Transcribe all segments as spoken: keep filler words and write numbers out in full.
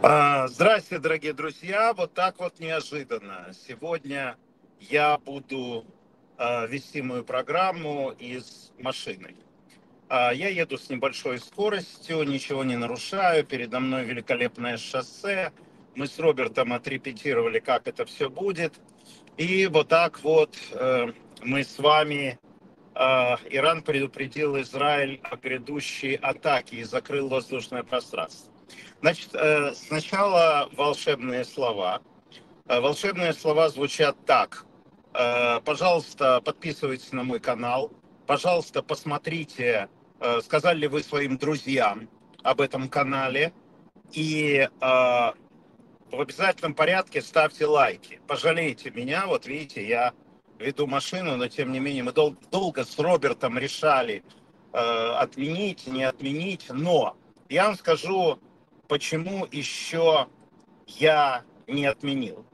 А, Здрасте, дорогие друзья. Вот так вот неожиданно. Сегодня я буду а, вести мою программу из машины. А, Я еду с небольшой скоростью, ничего не нарушаю. Передо мной великолепное шоссе. Мы с Робертом отрепетировали, как это все будет. И вот так вот э, мы с вами... а, Иран предупредил Израиль о грядущей атаке и закрыл воздушное пространство. Значит, э, сначала волшебные слова. Э, Волшебные слова звучат так. Э, Пожалуйста, подписывайтесь на мой канал. Пожалуйста, посмотрите, э, сказали ли вы своим друзьям об этом канале. И э, в обязательном порядке ставьте лайки. Пожалейте меня. Вот видите, я веду машину, но тем не менее мы дол- долго с Робертом решали, э, отменить, не отменить. Но я вам скажу, почему еще я не отменил.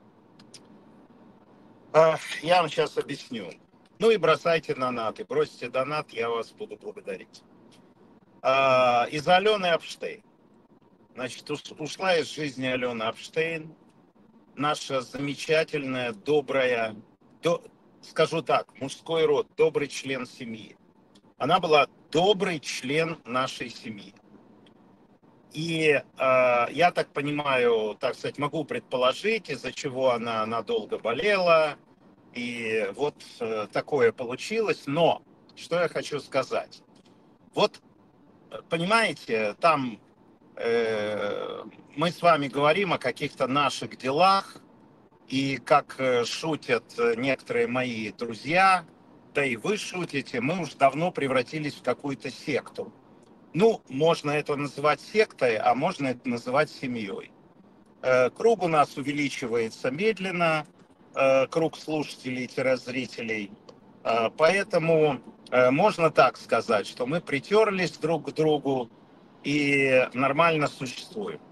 А, Я вам сейчас объясню. Ну и бросайте донаты. Бросите донат, я вас буду благодарить. А, Из-за Алены Апштейн. Значит, уш- ушла из жизни Алена Апштейн, наша замечательная, добрая, до- скажу так, мужской род, добрый член семьи. Она была добрый член нашей семьи. И э, я так понимаю, так сказать, могу предположить, из-за чего она надолго болела. И вот э, такое получилось. Но что я хочу сказать. Вот, понимаете, там э, мы с вами говорим о каких-то наших делах. И как э, шутят э, некоторые мои друзья, да и вы шутите, мы уже давно превратились в какую-то секту. Ну, можно это называть сектой, а можно это называть семьей. Э, Круг у нас увеличивается медленно, э, круг слушателей-зрителей. Э, Поэтому э, можно так сказать, что мы притерлись друг к другу и нормально существуем.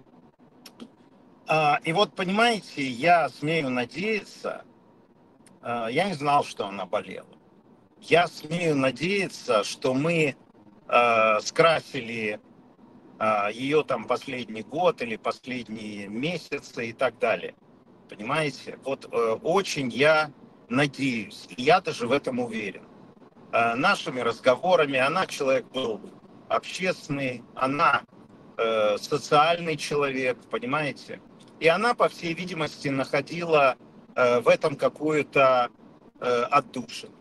А, И вот, понимаете, я смею надеяться, э, я не знал, что она болела. Я смею надеяться, что мы э, скрасили а, ее там последний год или последние месяцы и так далее. Понимаете? Вот э, очень я надеюсь, и я даже в этом уверен. Э, нашими разговорами, она человек был общественный, она э, социальный человек, понимаете? И она, по всей видимости, находила э, в этом какую-то э, отдушину,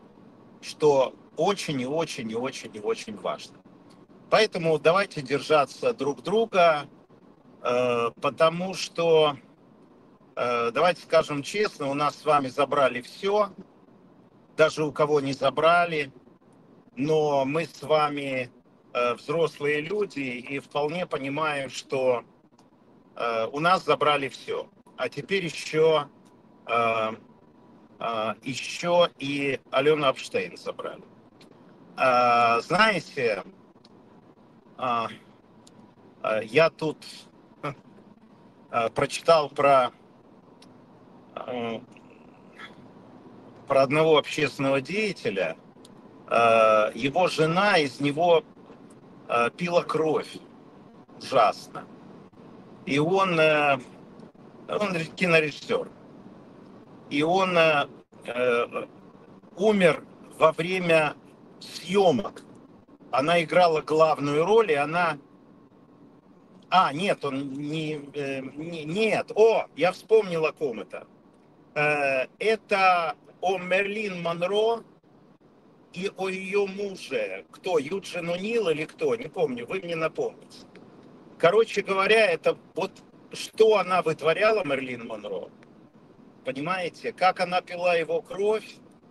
что очень и очень и очень и очень важно. Поэтому давайте держаться друг друга, э, потому что, э, давайте скажем честно, у нас с вами забрали все, даже у кого не забрали, но мы с вами э, взрослые люди и вполне понимаем, что э, у нас забрали все. А теперь еще, э, э, еще и Алену Апштейн забрали. Э, знаете, э, э, я тут э, прочитал про э, про одного общественного деятеля. Э, Его жена из него э, пила кровь ужасно. И он, э, он кинорежиссер. И он э, э, умер во время съемок. Она играла главную роль, и она... А, нет, он не... э, не- Нет, о, я вспомнил, о ком это. Э, Это о Мерлин Монро и о ее муже. Кто? Юджин О'Нил или кто? Не помню, вы мне напомните. Короче говоря, это вот что она вытворяла, Мерлин Монро. Понимаете, как она пила его кровь,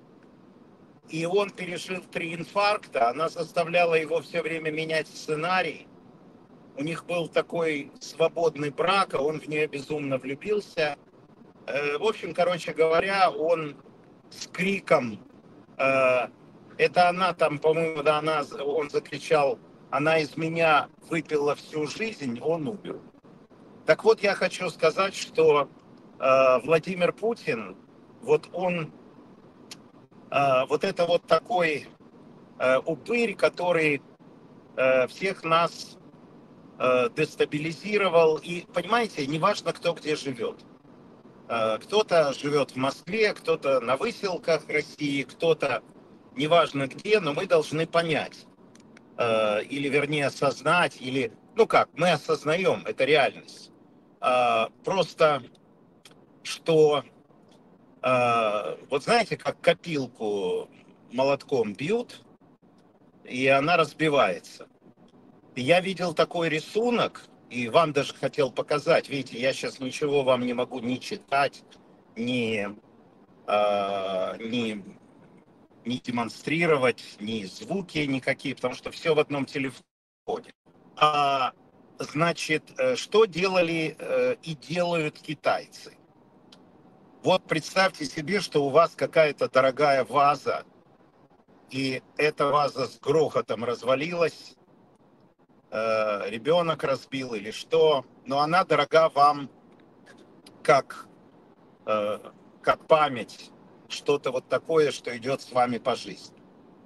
и он пережил три инфаркта, она заставляла его все время менять сценарий. У них был такой свободный брак, а он в нее безумно влюбился. Э, В общем, короче говоря, он с криком, э, это она там, по-моему, да, она, он закричал, она из меня выпила всю жизнь, он умер. Так вот, я хочу сказать, что э, Владимир Путин, вот он, э, вот это вот такой э, упырь, который э, всех нас э, дестабилизировал. И, понимаете, неважно, кто где живет. Э, кто-то живет в Москве, кто-то на выселках России, кто-то неважно где, но мы должны понять, э, или вернее осознать, или, ну как, мы осознаем, это реальность. Э, просто, что, э, вот знаете, как копилку молотком бьют, и она разбивается. И я видел такой рисунок, и вам даже хотел показать. Видите, я сейчас ничего вам не могу ни читать, ни, э, ни, ни демонстрировать, ни звуки никакие, потому что все в одном телефоне. А, значит, э, что делали э, и делают китайцы? Вот представьте себе, что у вас какая-то дорогая ваза, и эта ваза с грохотом развалилась, э, ребенок разбил или что, но она дорога вам как, э, как память, что-то вот такое, что идет с вами по жизни.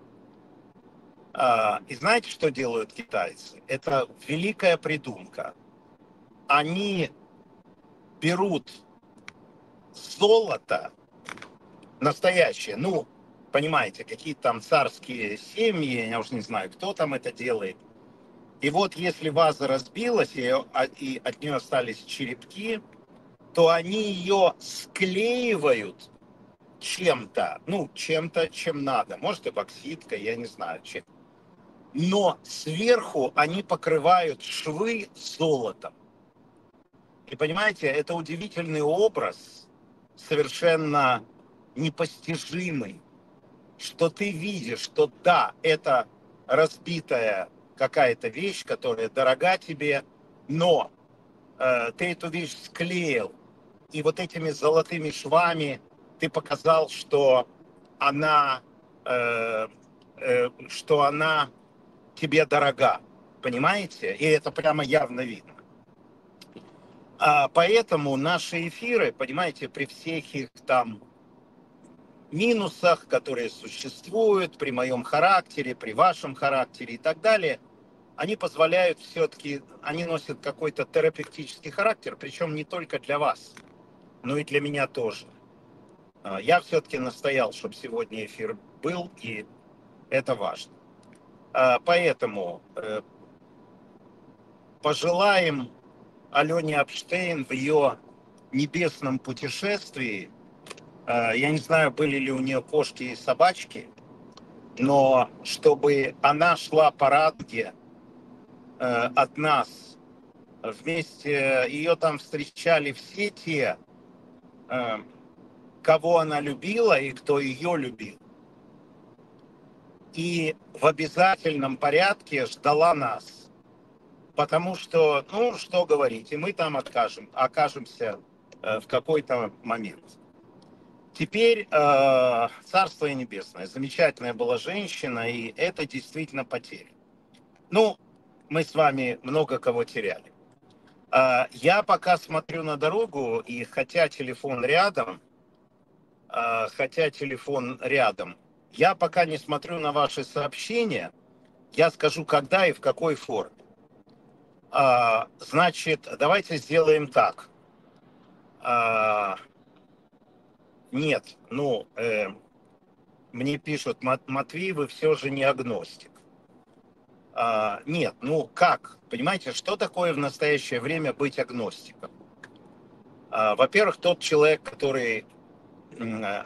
А, и знаете, что делают китайцы? Это великая придумка. Они берут золото настоящее, ну, понимаете, какие-то там царские семьи, я уж не знаю, кто там это делает. И вот если ваза разбилась, и, и от нее остались черепки, то они ее склеивают чем-то, ну, чем-то, чем надо. Может, эпоксидкой, я не знаю, чем. Но сверху они покрывают швы золотом. И понимаете, это удивительный образ, совершенно непостижимый, что ты видишь, что да, это разбитая какая-то вещь, которая дорога тебе, но э, ты эту вещь склеил, и вот этими золотыми швами ты показал, что она, э, э, что она тебе дорога, понимаете? И это прямо явно видно. А поэтому наши эфиры, понимаете, при всех их там минусах, которые существуют при моем характере, при вашем характере и так далее, они позволяют все-таки, они носят какой-то терапевтический характер, причем не только для вас, но и для меня тоже. Я все-таки настоял, чтобы сегодня эфир был, и это важно. Поэтому пожелаем Алене Апштейн в ее небесном путешествии. Я не знаю, были ли у нее кошки и собачки, но чтобы она шла по радуге э, от нас, вместе, ее там встречали все те, э, кого она любила и кто ее любил. И в обязательном порядке ждала нас. Потому что, ну, что говорить, и мы там откажем, окажемся э, в какой-то момент. Теперь э, Царство Небесное. Замечательная была женщина, и это действительно потеря. Ну, мы с вами много кого теряли. Э, я пока смотрю на дорогу, и хотя телефон рядом, э, хотя телефон рядом, я пока не смотрю на ваши сообщения, я скажу, когда и в какой форме. Э, значит, давайте сделаем так. Э, нет, ну... Э, Мне пишут, Матвей, вы все же не агностик. А, нет, ну как? Понимаете, что такое в настоящее время быть агностиком? А, во-первых, тот человек, который а,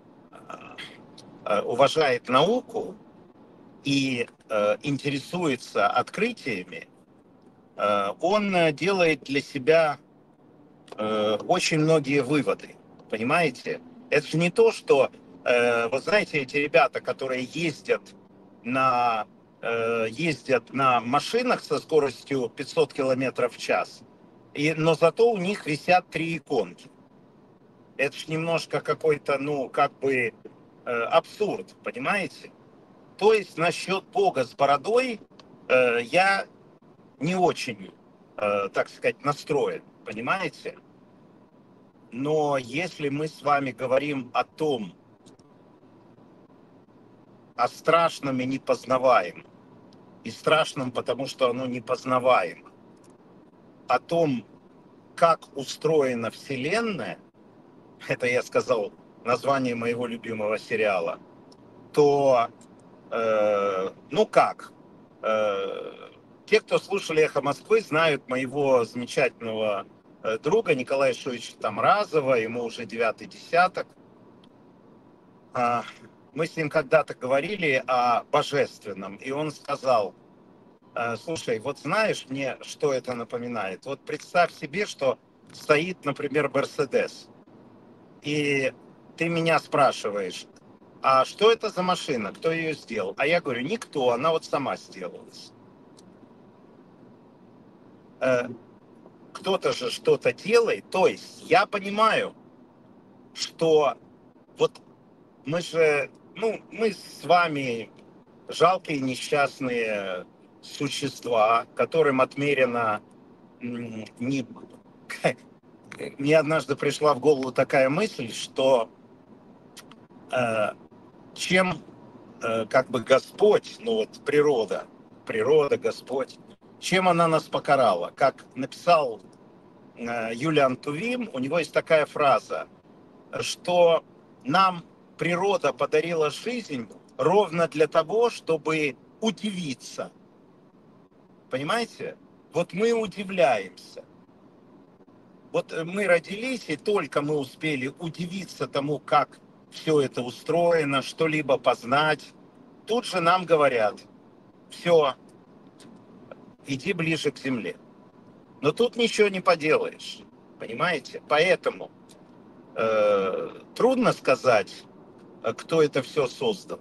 а, уважает науку и а, интересуется открытиями, а, он делает для себя а, очень многие выводы. Понимаете? Это же не то, что, а, вы знаете, эти ребята, которые ездят на ездят на машинах со скоростью пятьсот километров в час, и, но зато у них висят три иконки. Это ж немножко какой-то, ну, как бы э, абсурд, понимаете? То есть насчет Бога с бородой э, я не очень, э, так сказать, настроен, понимаете? Но если мы с вами говорим о том, о страшном и непознаваемом, и страшном, потому что оно непознаваемо, о том, как устроена Вселенная, это я сказал название моего любимого сериала, то, э, ну как, э, те, кто слушали «Эхо Москвы», знают моего замечательного э, друга Николая Шуевича Тамразова, ему уже девятый десяток. А, мы с ним когда-то говорили о божественном, и он сказал: э, слушай, вот знаешь мне, что это напоминает? Вот представь себе, что стоит, например, Мерседес, и ты меня спрашиваешь, а что это за машина, кто ее сделал? А я говорю, никто, она вот сама сделалась. Э, кто-то же что-то делает, то есть я понимаю, что вот мы же, ну, мы с вами жалкие несчастные существа, которым отмерено м, не... Мне однажды пришла в голову такая мысль, что э, чем э, как бы Господь, ну вот природа, природа, Господь, чем она нас покарала? Как написал э, Юлиан Тувим, у него есть такая фраза, что нам природа подарила жизнь ровно для того, чтобы удивиться. Понимаете? Вот мы удивляемся. Вот мы родились, и только мы успели удивиться тому, как все это устроено, что-либо познать. Тут же нам говорят, все, иди ближе к земле. Но тут ничего не поделаешь, понимаете? Поэтому э, трудно сказать, кто это все создал.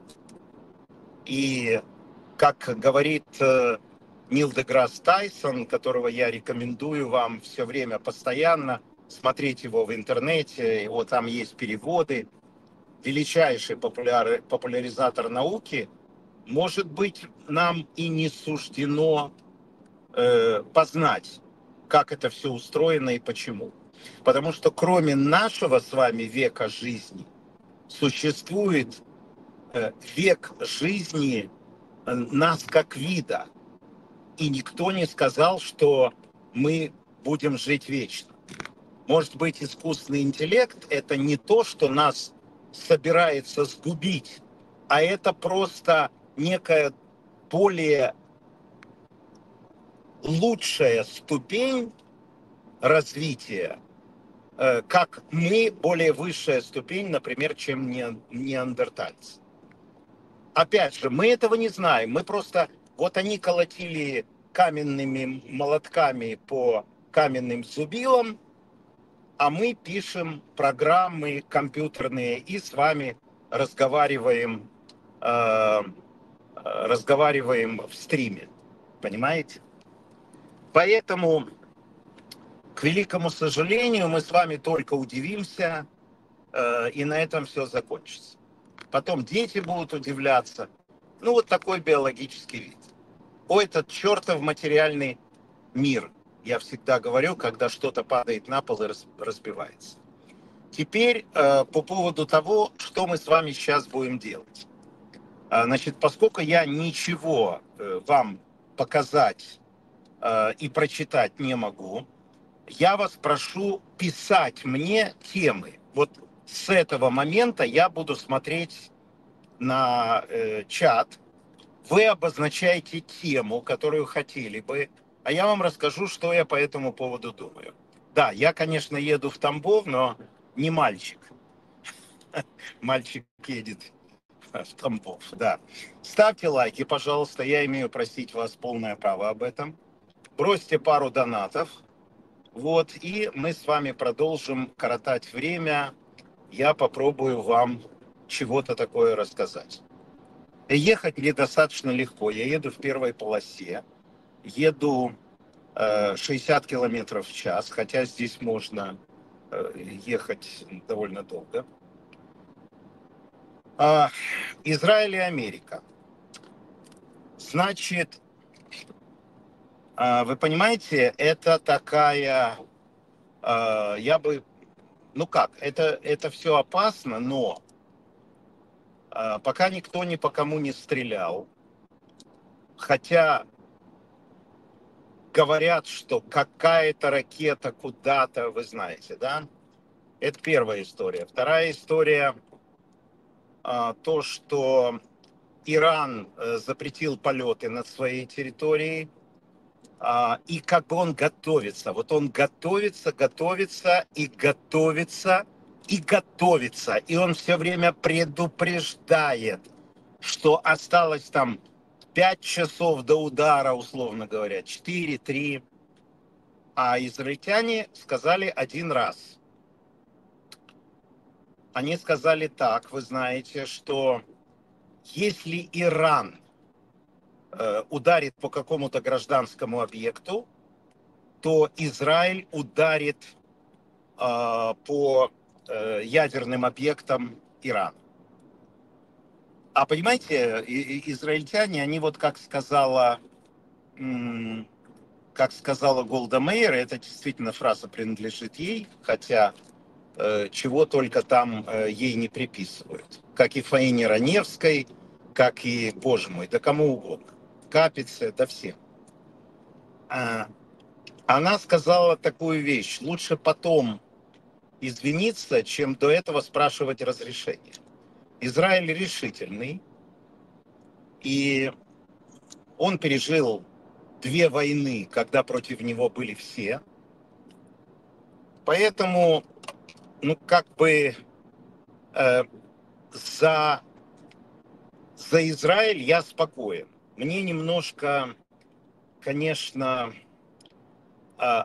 И как говорит э, Нил Деграсс Тайсон, которого я рекомендую вам все время постоянно смотреть его в интернете, его там есть переводы, величайший популяр, популяризатор науки, может быть, нам и не суждено э, познать, как это все устроено и почему. Потому что кроме нашего с вами века жизни существует э, век жизни э, нас как вида. И никто не сказал, что мы будем жить вечно. Может быть, искусственный интеллект – это не то, что нас собирается сгубить, а это просто некая более лучшая ступень развития, э, как мы, более высшая ступень, например, чем неандертальцы. Опять же, мы этого не знаем, мы просто, вот они колотили каменными молотками по каменным зубилам, а мы пишем программы компьютерные и с вами разговариваем, э, разговариваем в стриме, понимаете? Поэтому, к великому сожалению, мы с вами только удивимся, э, и на этом все закончится. Потом дети будут удивляться. Ну, вот такой биологический вид. О, этот чертов материальный мир, я всегда говорю, когда что-то падает на пол и разбивается. Теперь э, по поводу того, что мы с вами сейчас будем делать. А, значит, поскольку я ничего э, вам показать э, и прочитать не могу, я вас прошу писать мне темы. Вот с этого момента я буду смотреть на э, чат. Вы обозначаете тему, которую хотели бы, а я вам расскажу, что я по этому поводу думаю. Да, я, конечно, еду в Тамбов, но не мальчик. Мальчик едет в Тамбов, да. Ставьте лайки, пожалуйста, я имею просить вас полное право об этом. Бросьте пару донатов, вот, и мы с вами продолжим коротать время. Я попробую вам чего-то такое рассказать. Ехать мне достаточно легко. Я еду в первой полосе, еду э, шестьдесят километров в час, хотя здесь можно э, ехать довольно долго. А, Израиль и Америка. Значит, а, вы понимаете, это такая, а, я бы, ну как, это, это все опасно, но а, пока никто ни по кому не стрелял, хотя говорят, что какая-то ракета куда-то, вы знаете, да? Это первая история. Вторая история, то, что Иран запретил полеты над своей территорией, и как бы он готовится. Вот он готовится, готовится и готовится, и готовится. И он все время предупреждает, что осталось там пять часов до удара, условно говоря, четыре, три. А израильтяне сказали один раз. Они сказали так, вы знаете, что если Иран э, ударит по какому-то гражданскому объекту, то Израиль ударит э, по э, ядерным объектам Ирана. А понимаете, и, и, израильтяне, они вот как сказала, м, как сказала Голда Меир, это действительно фраза принадлежит ей, хотя э, чего только там э, ей не приписывают. Как и Фаине Раневской, как и, боже мой, да кому угодно. Капице, да всем. А, она сказала такую вещь: лучше потом извиниться, чем до этого спрашивать разрешение. Израиль решительный, и он пережил две войны, когда против него были все. Поэтому, ну, как бы э, за, за Израиль я спокоен. Мне немножко, конечно, э,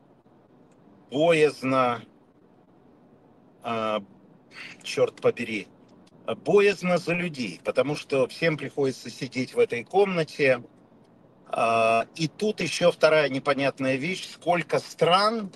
боязно, э, черт побери, боязно за людей, потому что всем приходится сидеть в этой комнате. И тут еще вторая непонятная вещь: сколько стран,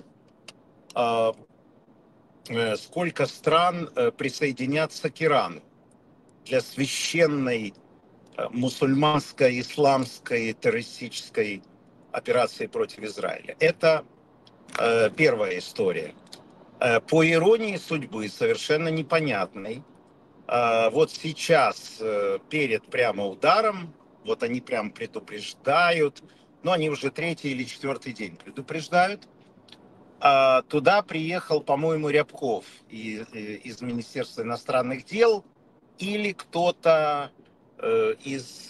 сколько стран присоединятся к Ирану для священной мусульманской, исламской, террористической операции против Израиля. Это первая история. По иронии судьбы, совершенно непонятной, вот сейчас, перед прямо ударом, вот они прям предупреждают, но они уже третий или четвертый день предупреждают. Туда приехал, по-моему, Рябков из Министерства иностранных дел или кто-то из,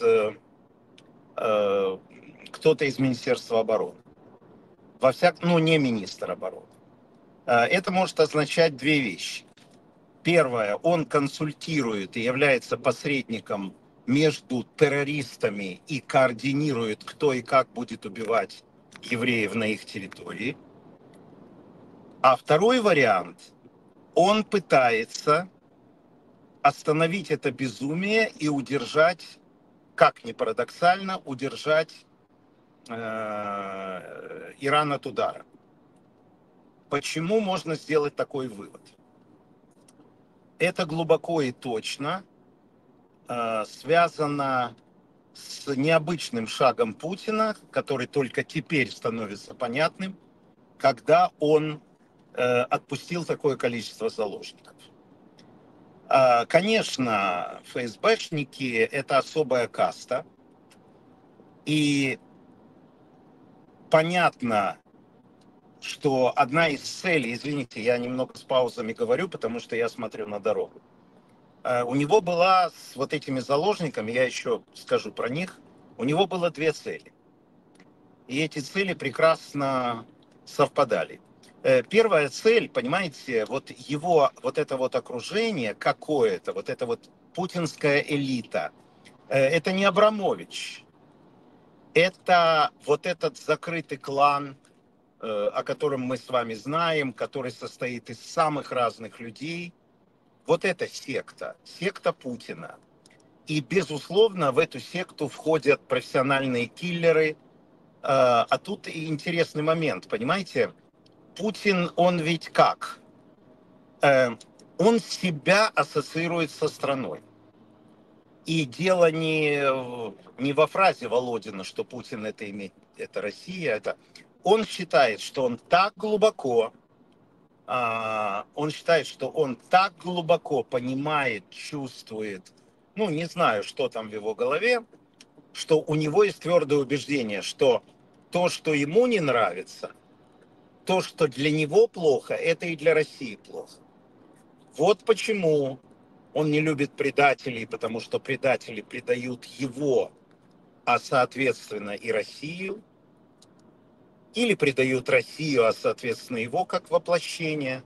кто-то из Министерства обороны. Во всяком, ну, не министр обороны. Это может означать две вещи. Первое, он консультирует и является посредником между террористами и координирует, кто и как будет убивать евреев на их территории. А второй вариант, он пытается остановить это безумие и удержать, как ни парадоксально, удержать э, Иран от удара. Почему можно сделать такой вывод? Это глубоко и точно э, связано с необычным шагом Путина, который только теперь становится понятным, когда он э, отпустил такое количество заложников. Э, конечно, ФСБшники – это особая каста, и понятно, что одна из целей, извините, я немного с паузами говорю, потому что я смотрю на дорогу. У него была с вот этими заложниками, я еще скажу про них, у него было две цели. И эти цели прекрасно совпадали. Первая цель, понимаете, вот его, вот это вот окружение какое-то, вот это вот путинская элита, это не Абрамович, это вот этот закрытый клан, о котором мы с вами знаем, который состоит из самых разных людей. Вот эта секта, секта Путина. И, безусловно, в эту секту входят профессиональные киллеры. А тут и интересный момент, понимаете? Путин, он ведь как? Он себя ассоциирует со страной. И дело не, не во фразе Володина, что Путин это имеет, это Россия, это... Он считает, что он так глубоко, он считает, что он так глубоко понимает, чувствует, ну, не знаю, что там в его голове, что у него есть твердое убеждение, что то, что ему не нравится, то, что для него плохо, это и для России плохо. Вот почему он не любит предателей, потому что предатели предают его, а соответственно и Россию, или предают Россию, а соответственно его как воплощение.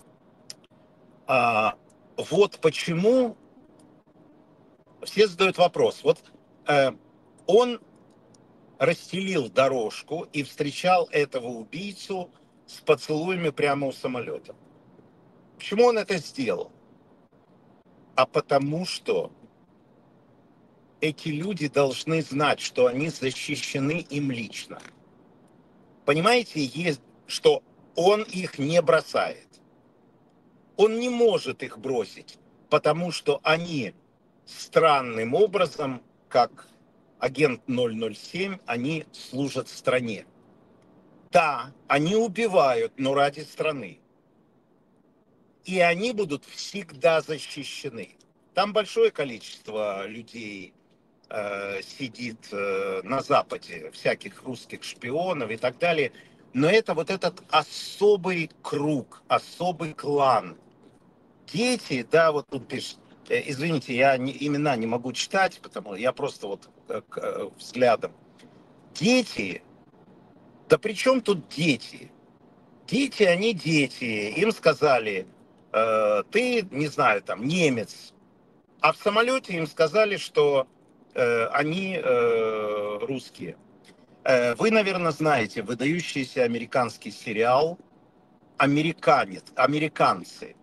А, вот почему все задают вопрос. Вот э, он расстелил дорожку и встречал этого убийцу с поцелуями прямо у самолета. Почему он это сделал? А потому что эти люди должны знать, что они защищены им лично. Понимаете, есть, что он их не бросает. Он не может их бросить, потому что они странным образом, как агент ноль ноль семь, они служат стране. Да, они убивают, но ради страны. И они будут всегда защищены. Там большое количество людей э, сидит э, на Западе, всяких русских шпионов и так далее. Но это вот этот особый круг, особый клан. Дети, да, вот тут пишет, э, извините, я не, имена не могу читать, потому я просто вот э, э, взглядом. Дети, да при чем тут дети? Дети, они дети. Им сказали, э, ты, не знаю, там, немец. А в самолете им сказали, что э, они э, русские. Э, вы, наверное, знаете выдающийся американский сериал «Американец», «Американцы».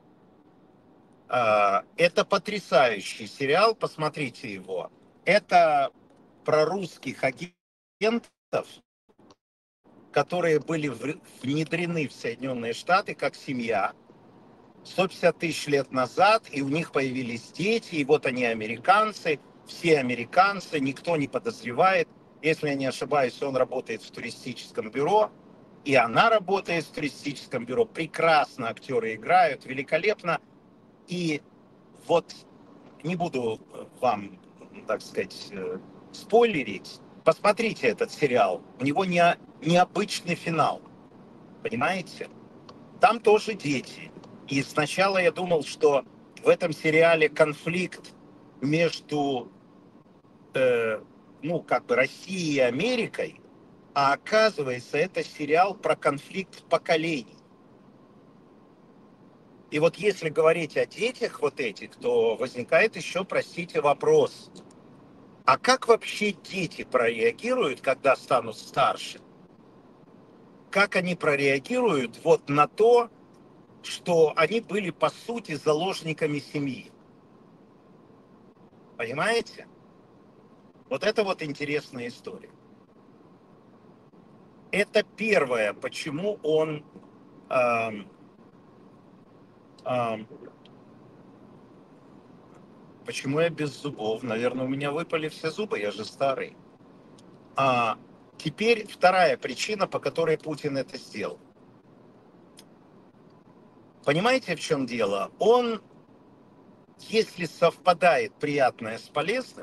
Э, это потрясающий сериал, посмотрите его. Это про русских агентов, которые были внедрены в Соединенные Штаты как семья сто пятьдесят тысяч лет назад, и у них появились дети, и вот они американцы, все американцы, никто не подозревает. Если я не ошибаюсь, он работает в туристическом бюро, и она работает в туристическом бюро. Прекрасно актеры играют, великолепно. И вот не буду вам, так сказать, спойлерить. Посмотрите этот сериал. У него не, необычный финал. Понимаете? Там тоже дети. И сначала я думал, что в этом сериале конфликт между, э, ну, как бы Россией и Америкой, а оказывается, это сериал про конфликт поколений. И вот если говорить о детях вот этих, то возникает еще, простите, вопрос. А как вообще дети прореагируют, когда станут старше? Как они прореагируют вот на то, что они были, по сути, заложниками семьи? Понимаете? Вот это вот интересная история. Это первое, почему он... Эм, эм, почему я без зубов? Наверное, у меня выпали все зубы, я же старый. А теперь вторая причина, по которой Путин это сделал. Понимаете, в чем дело? Он, если совпадает приятное с полезным,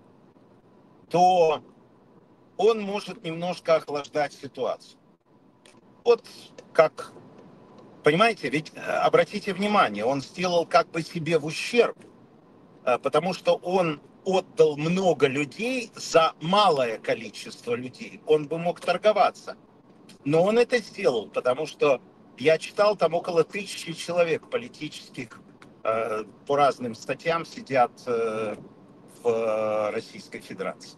то он может немножко охлаждать ситуацию. Вот как, понимаете, ведь обратите внимание, он сделал как бы себе в ущерб, потому что он отдал много людей за малое количество людей. Он бы мог торговаться. Но он это сделал, потому что я читал, там около тысячи человек политических э, по разным статьям сидят э, в Российской Федерации.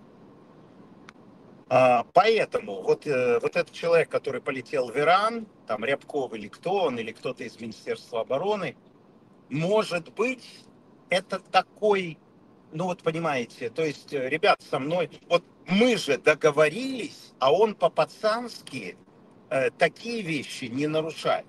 А, поэтому вот, э, вот этот человек, который полетел в Иран, там Рябков или кто он, или кто-то из Министерства обороны, может быть, это такой, ну вот понимаете, то есть, ребят, со мной, вот мы же договорились, а он по-пацански э, такие вещи не нарушает.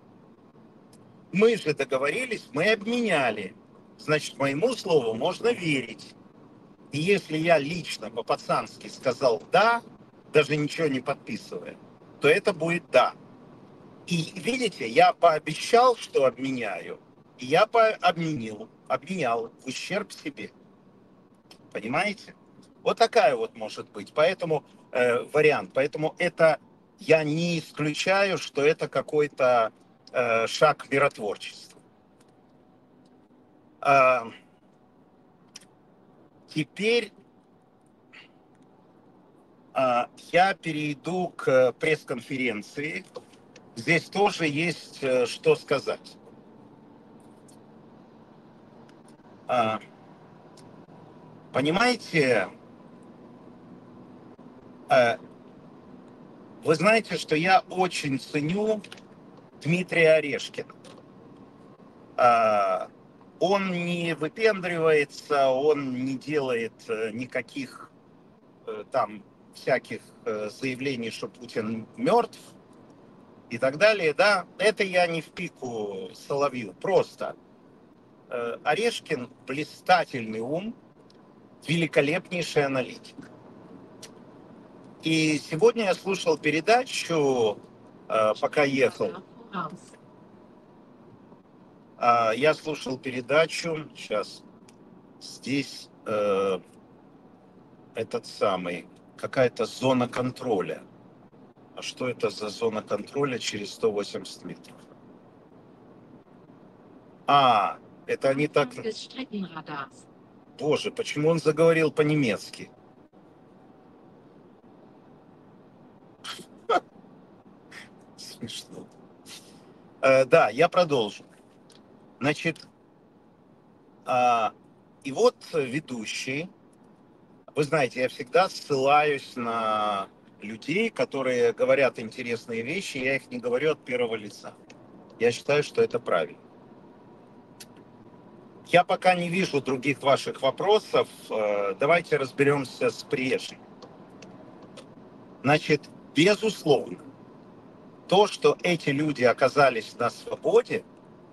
Мы же договорились, мы обменяли. Значит, моему слову можно верить. И если я лично по-пацански сказал «да», даже ничего не подписывая, то это будет «да». И видите, я пообещал, что обменяю, и я обменил, обменял в ущерб себе. Понимаете? Вот такая вот может быть. Поэтому э, вариант. Поэтому это я не исключаю, что это какой-то э, шаг миротворчества. А, теперь а, я перейду к пресс-конференции. Здесь тоже есть э, что сказать. А, понимаете, э, вы знаете, что я очень ценю Дмитрия Орешкина. А, он не выпендривается, он не делает э, никаких э, там всяких э, заявлений, что Путин мертв и так далее. Да, это я не в пику Соловью. Просто э, Орешкин блистательный ум, великолепнейший аналитик. И сегодня я слушал передачу, э, пока ехал. Э, я слушал передачу, сейчас здесь э, этот самый, какая-то зона контроля. А что это за зона контроля через сто восемьдесят метров? А, это они так... Боже, почему он заговорил по-немецки? Смешно. Э, да, я продолжу. Значит, э, и вот ведущий, вы знаете, я всегда ссылаюсь на людей, которые говорят интересные вещи, я их не говорю от первого лица. Я считаю, что это правильно. Я пока не вижу других ваших вопросов. Э, давайте разберемся с прежним. Значит, безусловно, то, что эти люди оказались на свободе,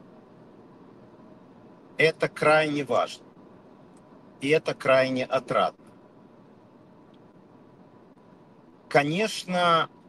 это крайне важно. И это крайне отрадно. Конечно,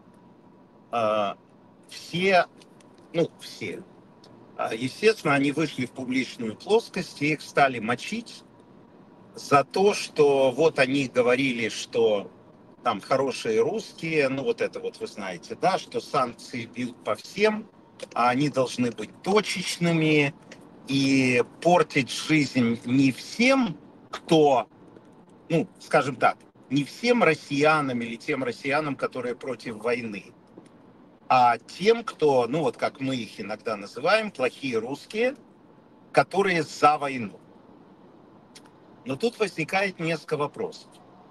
все, ну, все, естественно, они вышли в публичную плоскость, и их стали мочить за то, что вот они говорили, что там хорошие русские, ну вот это вот вы знаете, да, что санкции бьют по всем, а они должны быть точечными и портить жизнь не всем, кто, ну, скажем так, не всем россиянам или тем россиянам, которые против войны, а тем, кто, ну вот как мы их иногда называем, плохие русские, которые за войну. Но тут возникает несколько вопросов.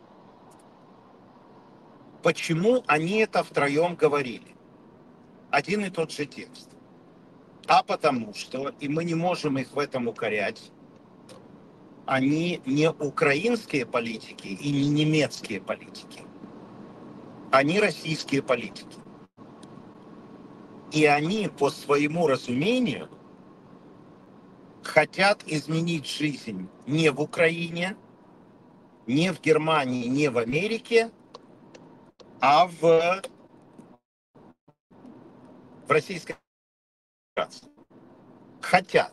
Почему они это втроем говорили? Один и тот же текст. А потому что, и мы не можем их в этом укорять, они не украинские политики и не немецкие политики. Они российские политики. И они по своему разумению хотят изменить жизнь не в Украине, не в Германии, не в Америке, а в, в Российской Федерации. Хотят.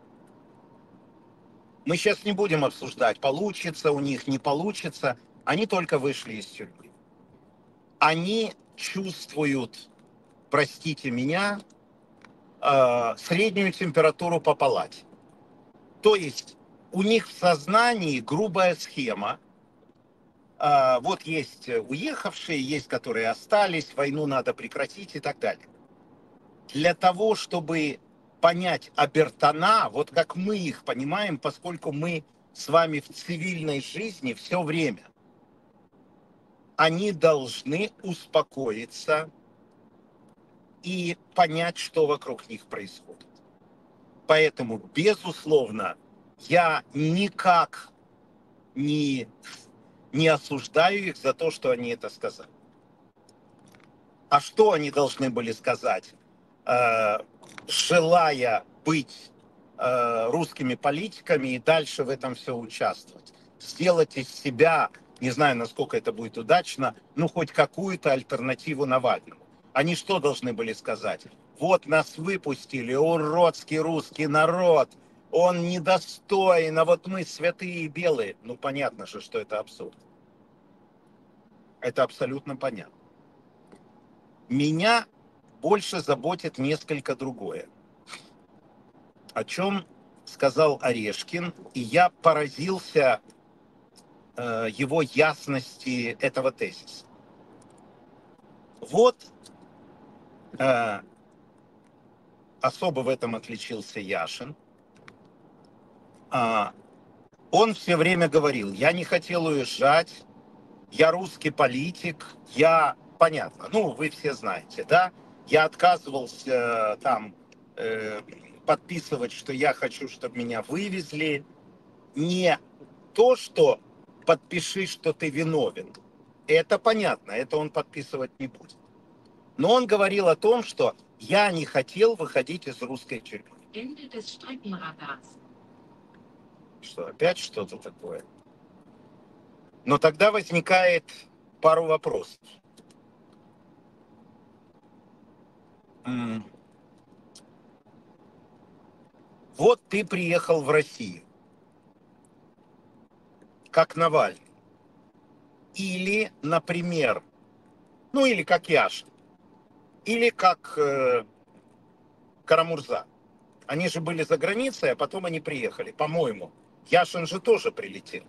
Мы сейчас не будем обсуждать, получится у них, не получится. Они только вышли из тюрьмы. Они чувствуют, простите меня, э, среднюю температуру по палате. То есть у них в сознании грубая схема. Э, вот есть уехавшие, есть которые остались, войну надо прекратить и так далее. Для того, чтобы понять обертона, вот как мы их понимаем, поскольку мы с вами в цивильной жизни все время, они должны успокоиться и понять, что вокруг них происходит. Поэтому, безусловно, я никак не, не осуждаю их за то, что они это сказали. А что они должны были сказать, э, желая быть э, русскими политиками и дальше в этом все участвовать? Сделать из себя, не знаю, насколько это будет удачно, ну, хоть какую-то альтернативу Навальному. Они что должны были сказать? Вот нас выпустили, уродский русский народ, он недостоин, а вот мы святые и белые. Ну, понятно же, что это абсурд. Это абсолютно понятно. Меня больше заботит несколько другое, о чем сказал Орешкин, и я поразился э, его ясности этого тезиса. Вот э, особо в этом отличился Яшин. А, он все время говорил: я не хотел уезжать, я русский политик, я, понятно, ну, вы все знаете, да, я отказывался там э, подписывать, что я хочу, чтобы меня вывезли, не то, что подпиши, что ты виновен, это понятно, это он подписывать не будет. Но он говорил о том, что я не хотел выходить из русской тюрьмы. Что, опять что-то такое? Но тогда возникает пару вопросов. Вот ты приехал в Россию, как Навальный. Или, например, ну или как Яшин, или как э, Карамурза. Они же были за границей, а потом они приехали, по-моему. Яшин же тоже прилетел.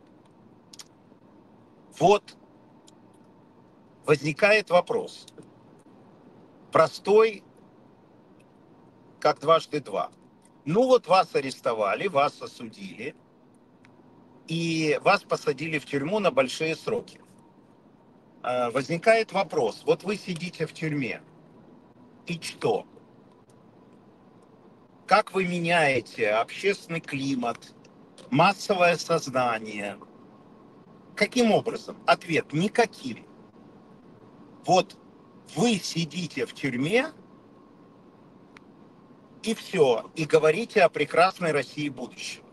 Вот возникает вопрос. Простой, как дважды два. Ну вот вас арестовали, вас осудили, и вас посадили в тюрьму на большие сроки. Возникает вопрос. Вот вы сидите в тюрьме, и что? Как вы меняете общественный климат, массовое сознание? Каким образом? Ответ – никаким. Вот вы сидите в тюрьме, и все, и говорите о прекрасной России будущего.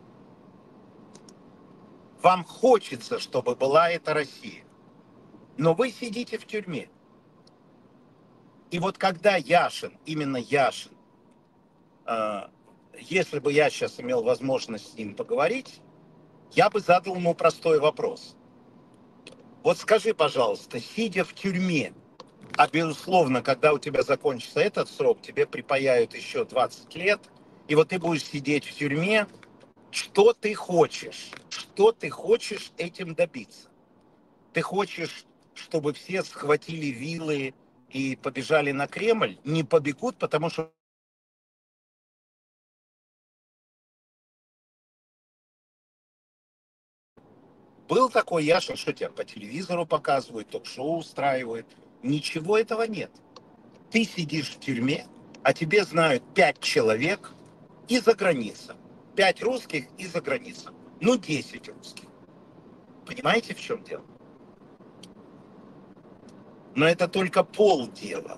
Вам хочется, чтобы была эта Россия, но вы сидите в тюрьме. И вот когда Яшин, именно Яшин, э, если бы я сейчас имел возможность с ним поговорить, я бы задал ему простой вопрос. Вот скажи, пожалуйста, сидя в тюрьме, а безусловно, когда у тебя закончится этот срок, тебе припаяют еще двадцать лет, и вот ты будешь сидеть в тюрьме, что ты хочешь? Что ты хочешь этим добиться? Ты хочешь, чтобы все схватили вилы и побежали на Кремль? Не побегут, потому что был такой Яшин, что тебя по телевизору показывают, ток-шоу устраивают. Ничего этого нет. Ты сидишь в тюрьме, а тебе знают пять человек и за границей. Пять русских и за границей. Ну, десять русских. Понимаете, в чем дело? Но это только полдела.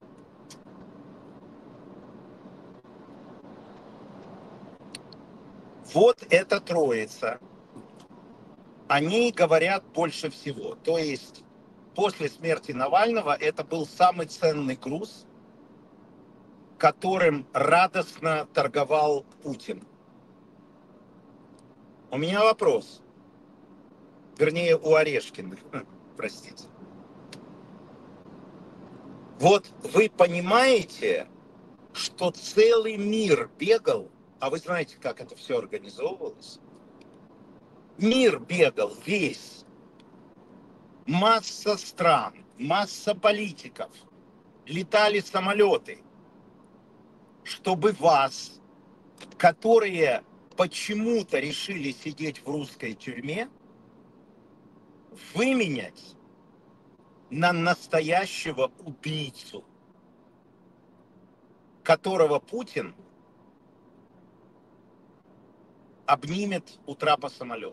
Вот эта троица. Они говорят больше всего. То есть после смерти Навального это был самый ценный груз, которым радостно торговал Путин. У меня вопрос. Вернее, у Орешкина. Простите. Вот вы понимаете, что целый мир бегал, а вы знаете, как это все организовывалось? Мир бегал весь. Масса стран, масса политиков. Летали самолеты, чтобы вас, которые почему-то решили сидеть в русской тюрьме, выменять на настоящего убийцу, которого Путин обнимет у трапа самолета.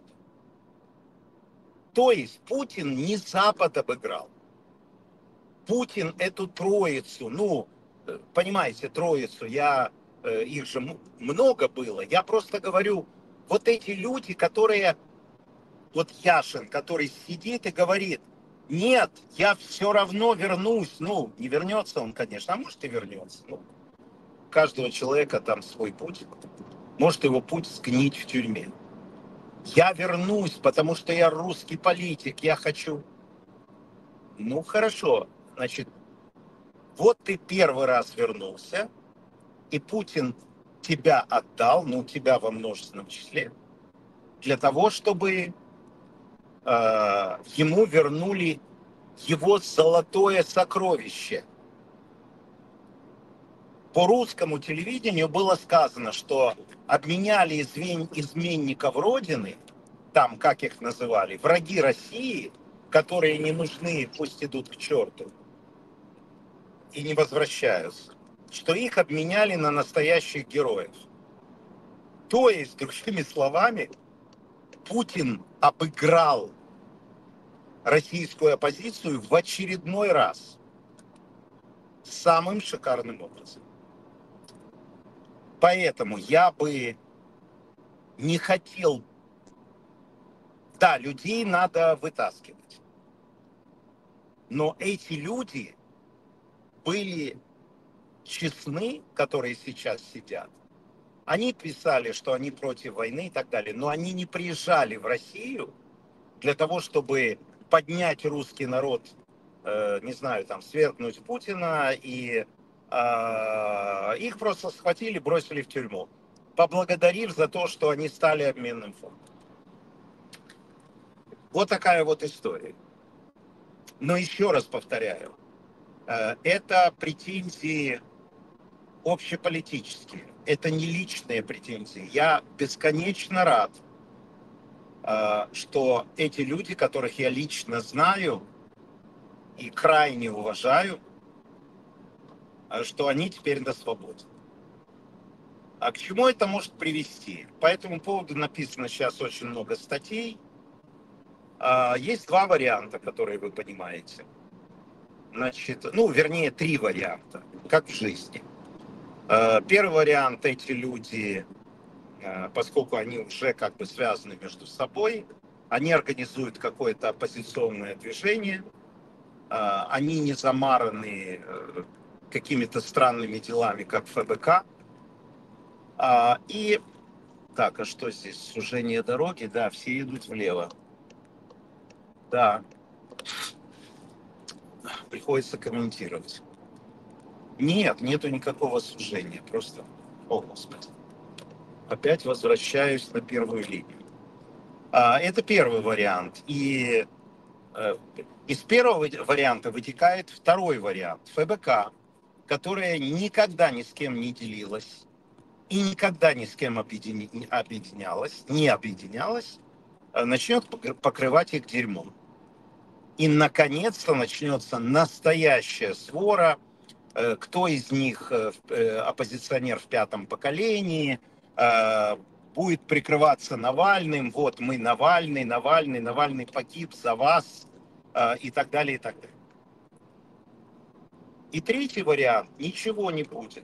То есть Путин не Запад обыграл. Путин эту троицу, ну, понимаете, троицу, я, их же много было, я просто говорю, вот эти люди, которые, вот Яшин, который сидит и говорит, нет, я все равно вернусь, ну, не вернется он, конечно, а может и вернется, ну, у каждого человека там свой путь, может его путь сгнить в тюрьме. Я вернусь, потому что я русский политик, я хочу. Ну, хорошо. Значит, вот ты первый раз вернулся, и Путин тебя отдал, ну, тебя во множественном числе, для того, чтобы э, ему вернули его золотое сокровище. По русскому телевидению было сказано, что обменяли измен... изменников Родины, там, как их называли, враги России, которые не нужны, пусть идут к черту, и не возвращаются, что их обменяли на настоящих героев. То есть, другими словами, Путин обыграл российскую оппозицию в очередной раз самым шикарным образом. Поэтому я бы не хотел... Да, людей надо вытаскивать. Но эти люди были честны, которые сейчас сидят. Они писали, что они против войны и так далее. Но они не приезжали в Россию для того, чтобы поднять русский народ, э, не знаю, там, свергнуть Путина, и э, их просто схватили, бросили в тюрьму, поблагодарив за то, что они стали обменным фондом. Вот такая вот история. Но еще раз повторяю, э, это претензии общеполитические, это не личные претензии. Я бесконечно рад, э, что эти люди, которых я лично знаю и крайне уважаю, что они теперь на свободе. А к чему это может привести? По этому поводу написано сейчас очень много статей. Есть два варианта, которые вы понимаете. Значит, ну, вернее, три варианта, как в жизни. Первый вариант: эти люди, поскольку они уже как бы связаны между собой, они организуют какое-то оппозиционное движение, они не замараны какими-то странными делами, как ФБК. И так, а что здесь? Сужение дороги? Да, все идут влево. Да. Приходится комментировать. Нет, нету никакого сужения. Просто, о господи. Опять возвращаюсь на первую линию. А, это первый вариант. И э, из первого варианта вытекает второй вариант. ФБК, которая никогда ни с кем не делилась и никогда ни с кем объедини- объединялась, не объединялась, начнет покрывать их дерьмом. И, наконец-то, начнется настоящая свора, кто из них оппозиционер в пятом поколении, будет прикрываться Навальным, вот мы Навальный, Навальный, Навальный погиб за вас, и так далее, и так далее. И третий вариант: ничего не будет.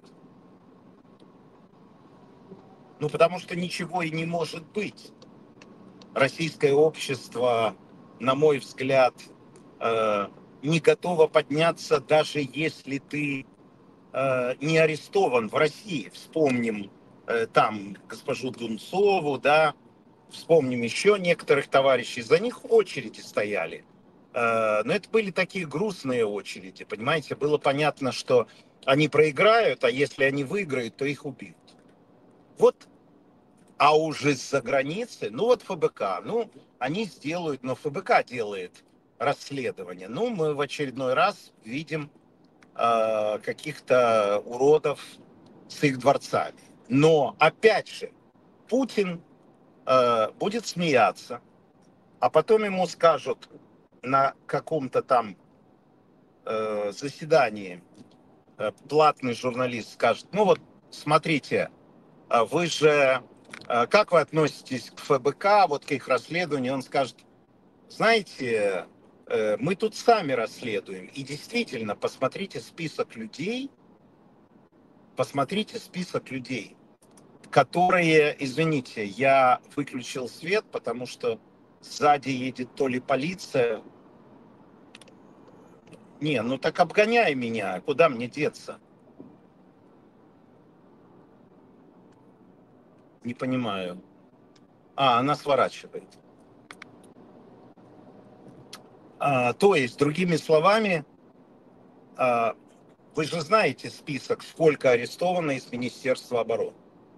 Ну, потому что ничего и не может быть. Российское общество, на мой взгляд, не готово подняться, даже если ты не арестован в России. Вспомним там госпожу Дунцову, да, вспомним еще некоторых товарищей, за них очереди стояли. Но это были такие грустные очереди, понимаете, было понятно, что они проиграют, а если они выиграют, то их убьют. Вот. А уже с-за границы, ну вот ФБК, ну они сделают, но ФБК делает расследование. Ну мы в очередной раз видим э, каких-то уродов с их дворцами. Но опять же, Путин э, будет смеяться, а потом ему скажут на каком-то там э, заседании, э, платный журналист скажет: ну вот смотрите, вы же, как вы относитесь к ФБК, вот к их расследованию? Он скажет: знаете, мы тут сами расследуем. И действительно, посмотрите список людей, посмотрите список людей, которые, извините, я выключил свет, потому что сзади едет то ли полиция. Не, ну так обгоняй меня, куда мне деться? Не понимаю. А, она сворачивает. А, то есть, другими словами, а, вы же знаете список, сколько арестовано из Министерства обороны.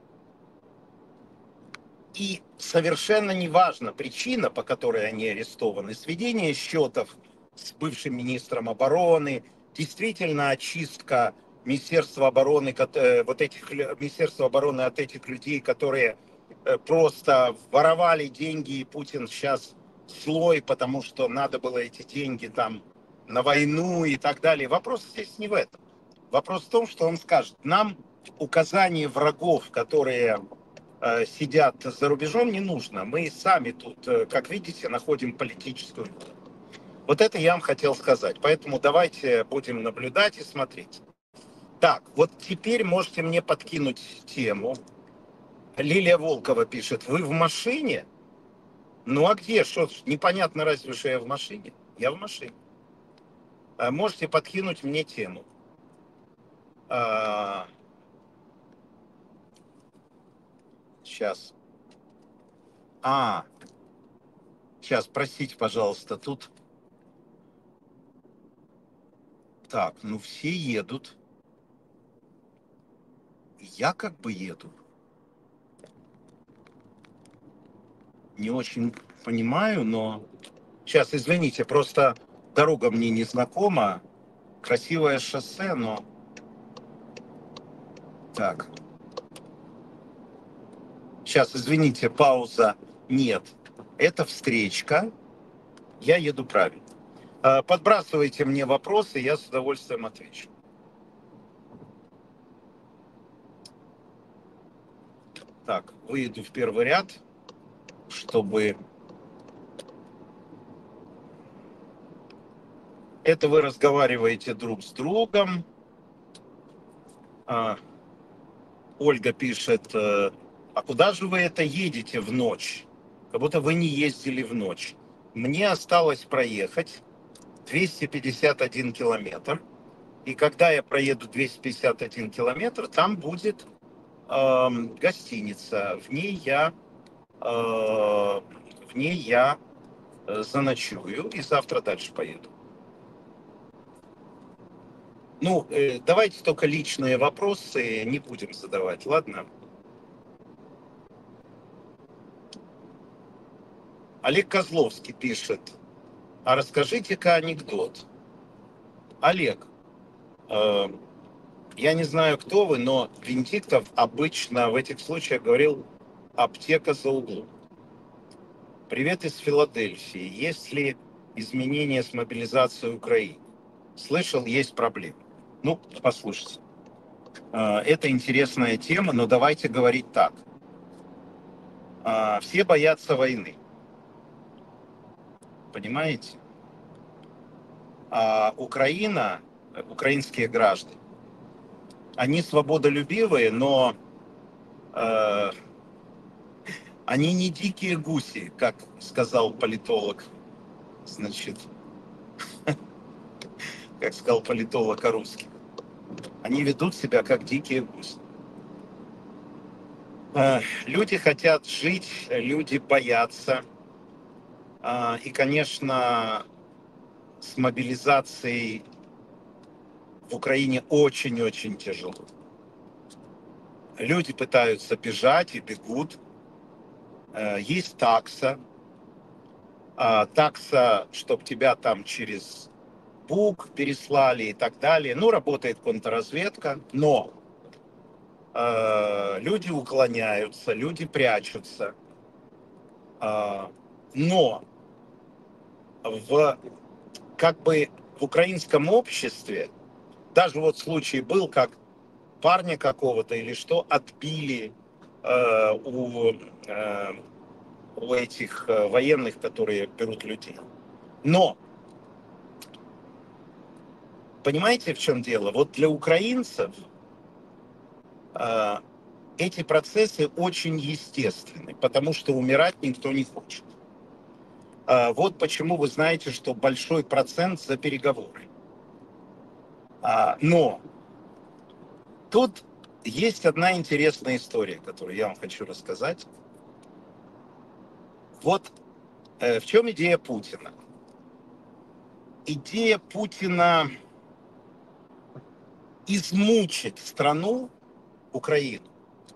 И совершенно неважна причина, по которой они арестованы. Сведение счетов с бывшим министром обороны, действительно очистка Министерства обороны, вот этих, Министерства обороны от этих людей, которые просто воровали деньги, и Путин сейчас злой, потому что надо было эти деньги там на войну и так далее. Вопрос здесь не в этом. Вопрос в том, что он скажет, нам указание врагов, которые сидят за рубежом, не нужно. Мы сами тут, как видите, находим политическую. Вот это я вам хотел сказать. Поэтому давайте будем наблюдать и смотреть. Так, вот теперь можете мне подкинуть тему. Лилия Волкова пишет, вы в машине? Ну а где? Что, непонятно разве, что я в машине? Я в машине. Можете подкинуть мне тему. Сейчас. А, сейчас, простите, пожалуйста, тут... Так, ну все едут. Я как бы еду. Не очень понимаю, но... Сейчас, извините, просто дорога мне не знакома. Красивое шоссе, но... Так. Сейчас, извините, пауза. Нет. Это встречка. Я еду правильно. Подбрасывайте мне вопросы, я с удовольствием отвечу. Так, выйду в первый ряд, чтобы... Это вы разговариваете друг с другом. А, Ольга пишет, а куда же вы это едете в ночь? Как будто вы не ездили в ночь. Мне осталось проехать двести пятьдесят один километр. И когда я проеду двести пятьдесят один километр, там будет э, гостиница. В ней я, э, в ней я заночую и завтра дальше поеду. Ну, э, давайте только личные вопросы не будем задавать, ладно? Олег Козловский пишет, а расскажите-ка анекдот. Олег, э, я не знаю, кто вы, но Венедиктов обычно в этих случаях говорил «аптека за углом». Привет из Филадельфии. Есть ли изменения с мобилизацией Украины? Слышал, есть проблемы. Ну, послушайте. Это интересная тема, но давайте говорить так. Все боятся войны. Понимаете? А Украина, украинские граждане, они свободолюбивые, но э, они не дикие гуси, как сказал политолог, значит, как сказал политолог о-русски. Они ведут себя как дикие гуси. Э, люди хотят жить, люди боятся. Э, и, конечно, с мобилизацией в Украине очень-очень тяжело. Люди пытаются бежать и бегут. Есть такса. Такса, чтобы тебя там через БУК переслали и так далее. Ну, работает контрразведка, но э, люди уклоняются, люди прячутся. Э, но в, как бы в украинском обществе, даже вот случай был, как парня какого-то или что, отбили э, у, э, у этих э, военных, которые берут людей. Но, понимаете, в чем дело? Вот для украинцев э, эти процессы очень естественны, потому что умирать никто не хочет. Э, вот почему вы знаете, что большой процент за переговоры. Э, но тут есть одна интересная история, которую я вам хочу рассказать. Вот э, в чем идея Путина. идея Путина измучить страну, Украину,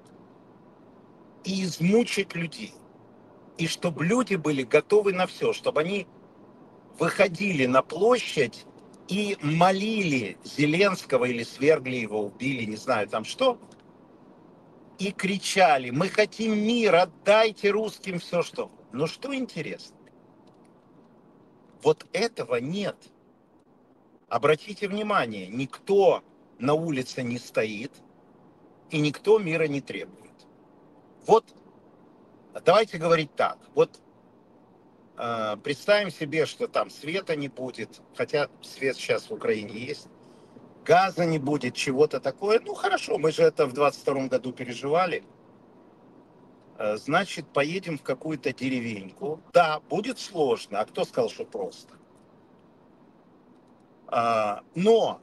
и измучить людей. И чтобы люди были готовы на все, чтобы они выходили на площадь и молили Зеленского или свергли его, убили, не знаю там что, и кричали: мы хотим мир, отдайте русским все, что... Но что интересно, вот этого нет. Обратите внимание, никто на улице не стоит, и никто мира не требует. Вот давайте говорить так. Вот э, представим себе, что там света не будет, хотя свет сейчас в Украине есть, газа не будет, чего-то такое. Ну хорошо, мы же это в двадцать втором году переживали. Э, значит, поедем в какую-то деревеньку. Да, будет сложно. А кто сказал, что просто? А, но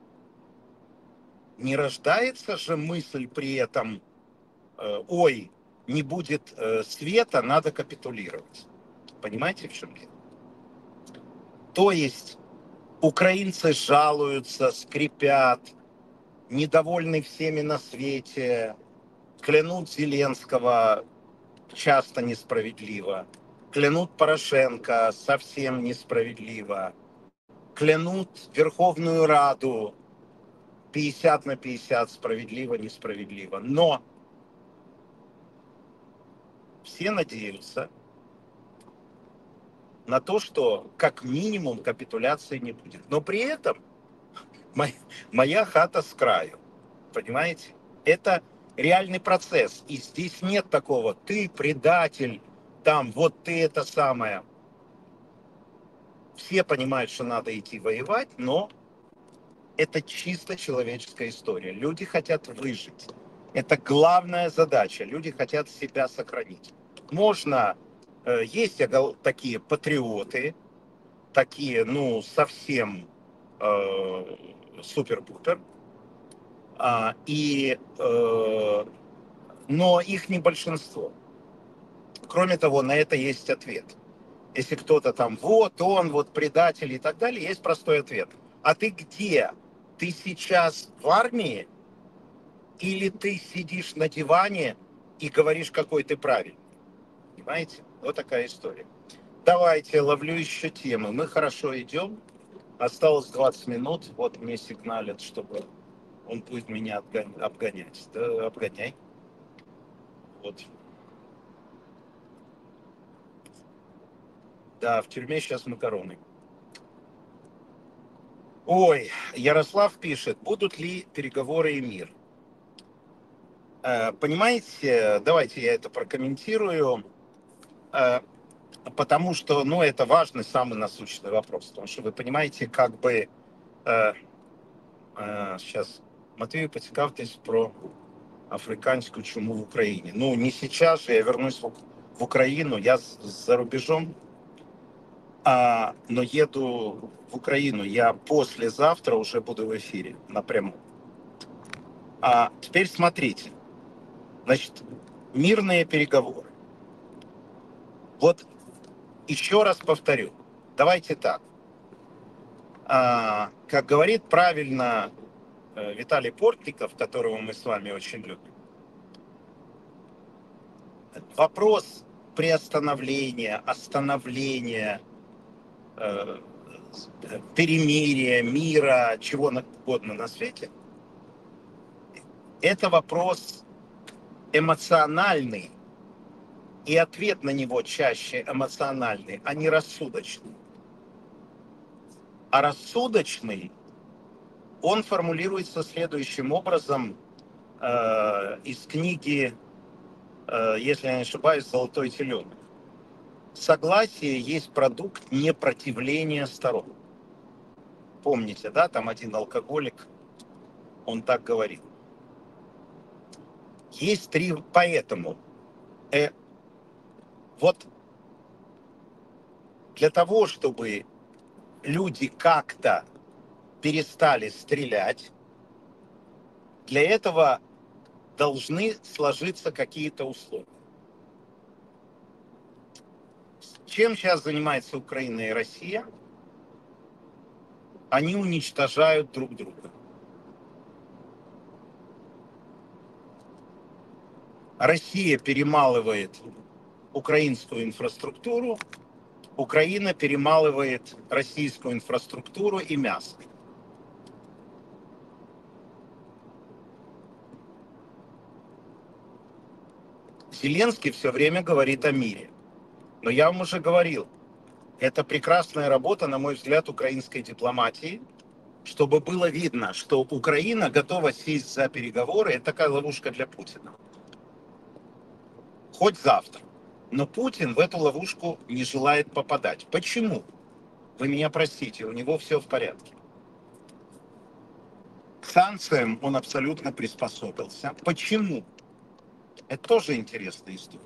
не рождается же мысль при этом: э, ой, не будет э, света, надо капитулировать. Понимаете, в чем дело? То есть украинцы жалуются, скрипят, недовольны всеми на свете, клянут Зеленского часто несправедливо, клянут Порошенко совсем несправедливо, клянут Верховную Раду пятьдесят на пятьдесят, справедливо, несправедливо. Но все надеются на то, что как минимум капитуляции не будет. Но при этом моя, моя хата с краю. Понимаете? Это реальный процесс. И здесь нет такого: ты предатель, там, вот ты это самое. Все понимают, что надо идти воевать, но это чисто человеческая история. Люди хотят выжить. Это главная задача. Люди хотят себя сохранить. Можно, э, есть такие патриоты, такие, ну, совсем э, супер-пупер, а, и, э, но их не большинство. Кроме того, на это есть ответ. Если кто-то там, вот он, вот предатель и так далее, есть простой ответ. А ты где? Ты сейчас в армии или ты сидишь на диване и говоришь, какой ты правильный? Понимаете? Вот такая история. Давайте, ловлю еще темы. Мы хорошо идем. Осталось двадцать минут. Вот мне сигналят, чтобы он будет меня обгонять. Да, обгоняй. Вот. Да, в тюрьме сейчас макароны. Ой, Ярослав пишет: будут ли переговоры и мир? Э, понимаете, давайте я это прокомментирую, э, потому что, ну, это важный, самый насущный вопрос. Потому что вы понимаете, как бы, э, э, сейчас, Матвею поцікавтесь про африканскую чуму в Украине. Ну, не сейчас же, я вернусь в, в Украину, я за рубежом, а, но еду в Украину. Я послезавтра уже буду в эфире напрямую. А теперь смотрите, значит, мирные переговоры. Вот еще раз повторю, давайте так. А, как говорит правильно э, Виталий Портников, которого мы с вами очень любим, вопрос приостановления, остановления, э, перемирия, мира, чего угодно на свете, это вопрос эмоциональный, и ответ на него чаще эмоциональный, а не рассудочный. А рассудочный, он формулируется следующим образом э, из книги, э, если я не ошибаюсь, «Золотой теленок». Согласие есть продукт непротивления сторон. Помните, да, там один алкоголик, он так говорил. Есть три, поэтому э, вот для того, чтобы люди как-то перестали стрелять, для этого должны сложиться какие-то условия. Чем сейчас занимается Украина и Россия? они уничтожают друг друга. Россия перемалывает украинскую инфраструктуру, Украина перемалывает российскую инфраструктуру и мясо. Зеленский все время говорит о мире. Но я вам уже говорил, это прекрасная работа, на мой взгляд, украинской дипломатии, чтобы было видно, что Украина готова сесть за переговоры. Это такая ловушка для Путина. Хоть завтра. Но Путин в эту ловушку не желает попадать. Почему? Вы меня простите, у него все в порядке. К санкциям он абсолютно приспособился. Почему? Это тоже интересная история.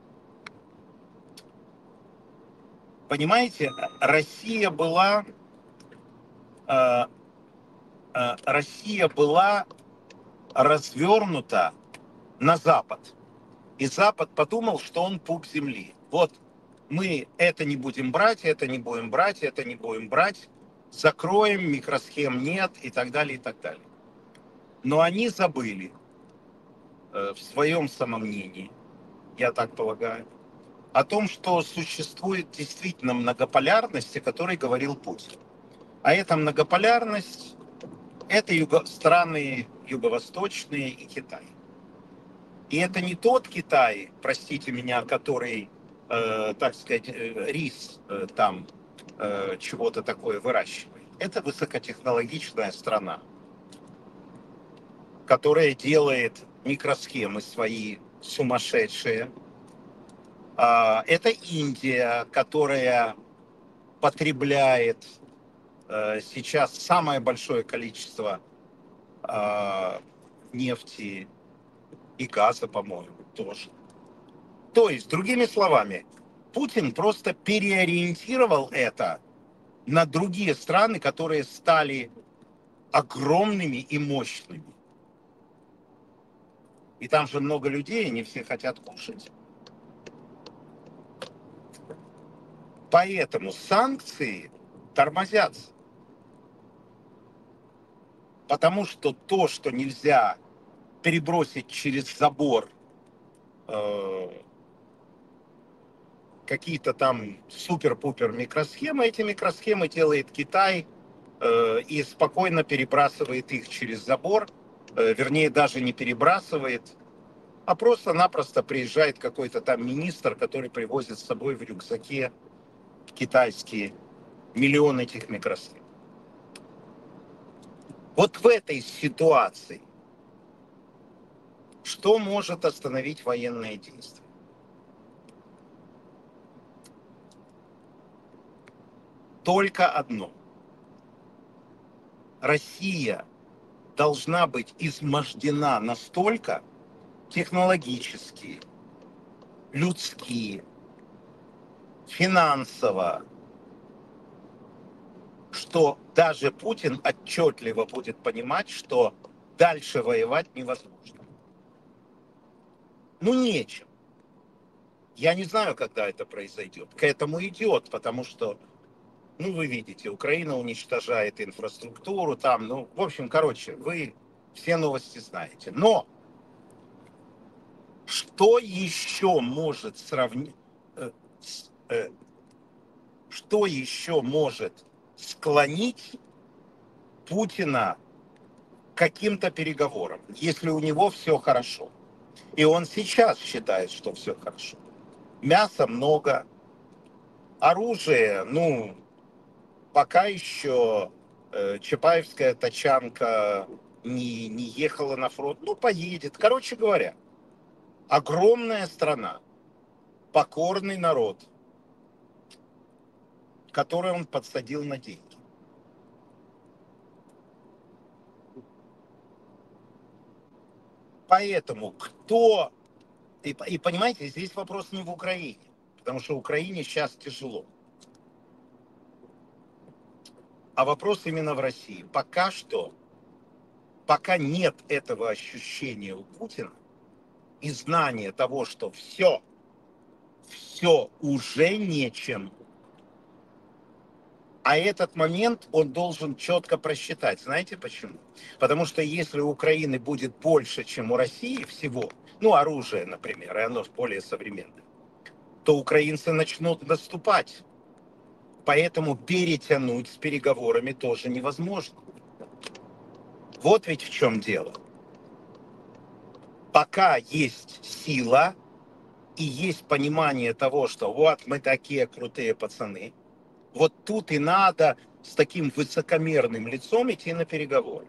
Понимаете, Россия была, э, э, Россия была развернута на Запад. И Запад подумал, что он пуп земли. Вот мы это не будем брать, это не будем брать, это не будем брать, закроем, микросхем нет и так далее, и так далее. Но они забыли э, в своем самомнении, я так полагаю, о том, что существует действительно многополярность, о которой говорил Путин. А эта многополярность – это юго- страны юго-восточные и Китай. И это не тот Китай, простите меня, который, э, так сказать, э, рис э, там э, чего-то такое выращивает. Это высокотехнологичная страна, которая делает микросхемы свои сумасшедшие. А, это Индия, которая потребляет э, сейчас самое большое количество э, нефти и газа, по-моему, тоже. То есть, другими словами, Путин просто переориентировал это на другие страны, которые стали огромными и мощными. И там же много людей, они все хотят кушать. Поэтому санкции тормозятся. Потому что то, что нельзя перебросить через забор э, какие-то там супер-пупер микросхемы, эти микросхемы делает Китай э, и спокойно перебрасывает их через забор, э, вернее даже не перебрасывает, а просто-напросто приезжает какой-то там министр, который привозит с собой в рюкзаке китайские миллион этих микросхем. Вот в этой ситуации что может остановить военные действия? Только одно. Россия должна быть измождена настолько технологически, людски, финансово, что даже Путин отчетливо будет понимать, что дальше воевать невозможно. Ну, нечем. Я не знаю, когда это произойдет. К этому идет, потому что, ну, вы видите, Украина уничтожает инфраструктуру там, ну, в общем, короче, вы все новости знаете. Но что еще может сравнить, э, э, что еще может склонить Путина к каким-то переговорам, если у него все хорошо? И он сейчас считает, что все хорошо. Мяса много, оружие, ну, пока еще э, Чапаевская тачанка не, не ехала на фронт, ну, поедет. Короче говоря, огромная страна, покорный народ, который он подсадил на деньги. Поэтому кто... И, и понимаете, здесь вопрос не в Украине, потому что Украине сейчас тяжело. А вопрос именно в России. Пока что, пока нет этого ощущения у Путина и знания того, что все, все уже нечем, А этот момент он должен четко просчитать. Знаете почему? Потому что если у Украины будет больше, чем у России всего, ну, оружие, например, и оно более современное, то украинцы начнут наступать. Поэтому перетянуть с переговорами тоже невозможно. Вот ведь в чем дело. Пока есть сила и есть понимание того, что вот мы такие крутые пацаны, вот тут и надо с таким высокомерным лицом идти на переговоры.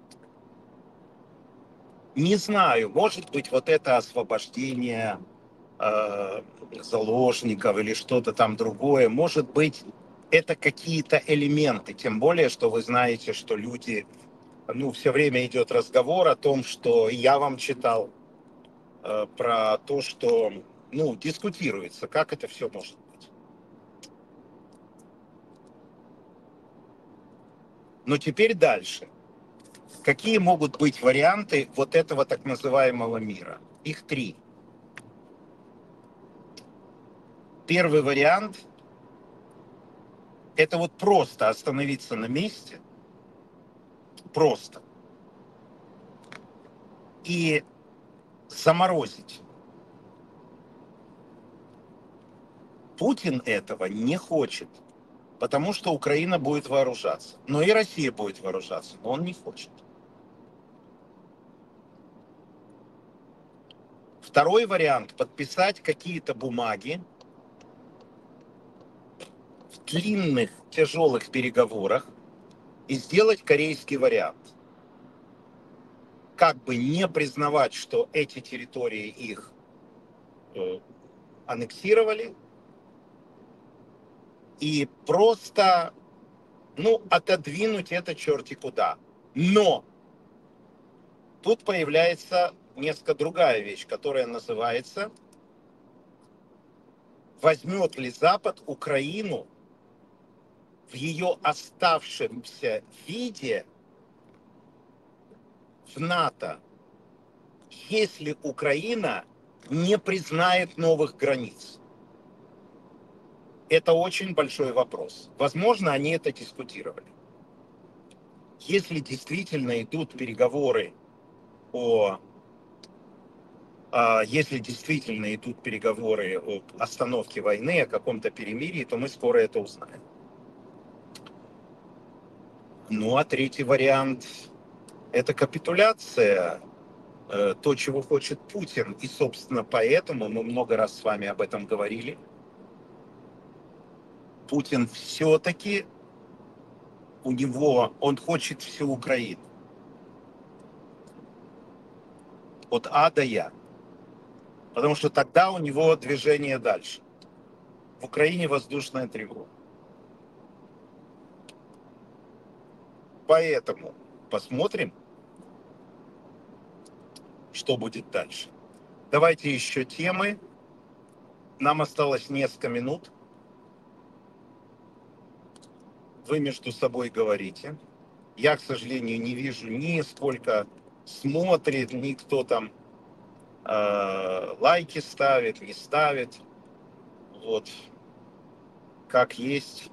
Не знаю, может быть, вот это освобождение э, заложников или что-то там другое, может быть, это какие-то элементы, тем более, что вы знаете, что люди, ну, все время идет разговор о том, что я вам читал э, про то, что, ну, дискутируется, как это все может быть. Но теперь дальше. Какие могут быть варианты вот этого так называемого мира? Их три. Первый вариант – это вот просто остановиться на месте, просто, и заморозить. Путин этого не хочет, потому что Украина будет вооружаться. Но и Россия будет вооружаться, но он не хочет. Второй вариант – подписать какие-то бумаги в длинных, тяжелых переговорах и сделать корейский вариант. Как бы не признавать, что эти территории их э, аннексировали, и просто, ну, отодвинуть это черти куда. Но тут появляется несколько другая вещь, которая называется: возьмет ли Запад Украину в ее оставшемся виде в НАТО, если Украина не признает новых границ? Это очень большой вопрос. Возможно, они это дискутировали. Если действительно идут переговоры о, а, если действительно идут переговоры об остановке войны, о каком-то перемирии, то мы скоро это узнаем. Ну а третий вариант – это капитуляция, э, то, чего хочет Путин. И, собственно, поэтому мы много раз с вами об этом говорили. Путин все-таки, у него, он хочет всю Украину. От А до Я. Потому что тогда у него движение дальше. В Украине воздушная тревога. Поэтому посмотрим, что будет дальше. Давайте еще темы. Нам осталось несколько минут. Вы между собой говорите. Я, к сожалению, не вижу ни сколько смотрит, ни кто там э, лайки ставит, не ставит. Вот. Как есть,